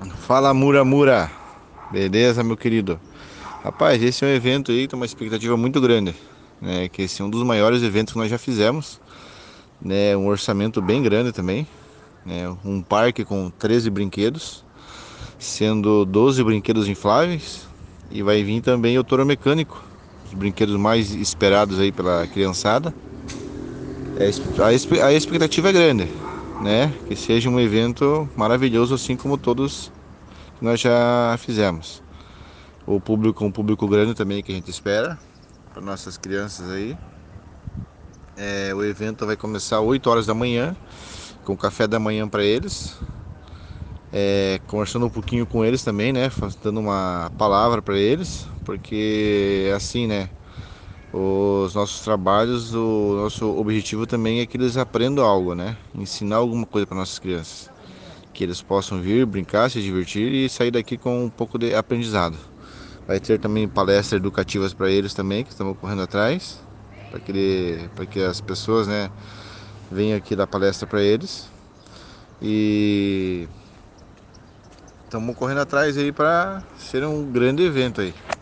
Fala Muramura, beleza meu querido? Rapaz, esse é um evento aí, tem uma expectativa muito grande, né? Que esse é um dos maiores eventos que nós já fizemos, né? Um orçamento bem grande também, né? Um parque com 13 brinquedos, sendo 12 brinquedos infláveis e vai vir também o touro mecânico, os brinquedos mais esperados aí pela criançada. A expectativa é grande, né? Que seja um evento maravilhoso assim como todos que nós já fizemos. Um público grande também que a gente espera para nossas crianças aí. O evento vai começar às 8 horas da manhã, com café da manhã para eles. Conversando um pouquinho com eles também, né? Dando uma palavra para eles, porque assim, né? Os nossos trabalhos, o nosso objetivo também é que eles aprendam algo, né? Ensinar alguma coisa para nossas crianças. Que eles possam vir, brincar, se divertir e sair daqui com um pouco de aprendizado. Vai ter também palestras educativas para eles também, que estamos correndo atrás, para que as pessoas, né, venham aqui dar palestra para eles. E estamos correndo atrás aí para ser um grande evento aí.